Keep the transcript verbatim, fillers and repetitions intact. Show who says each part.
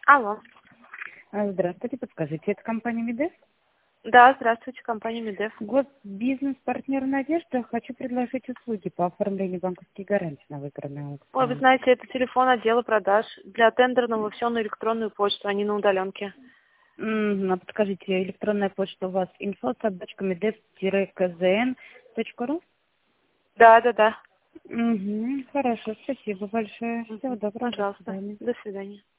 Speaker 1: Алло.
Speaker 2: А, Здравствуйте, подскажите, это компания Медес?
Speaker 1: Да, здравствуйте, компания Медес.
Speaker 2: Вот бизнес-партнер Надежда. Хочу предложить услуги по оформлению банковских гарантий на выигранный
Speaker 1: Ой, вы
Speaker 2: аукцион.
Speaker 1: знаете, это телефон отдела продаж. Для тендерного все на электронную почту, а не на удаленке.
Speaker 2: М, А подскажите, электронная почта у вас инфо собачка медес кзн точка ру?
Speaker 1: Да, да, да.
Speaker 2: Угу, хорошо, спасибо большое. Всего
Speaker 1: Мгм.
Speaker 2: доброго, до
Speaker 1: Пожалуйста.
Speaker 2: свидания.
Speaker 1: До свидания.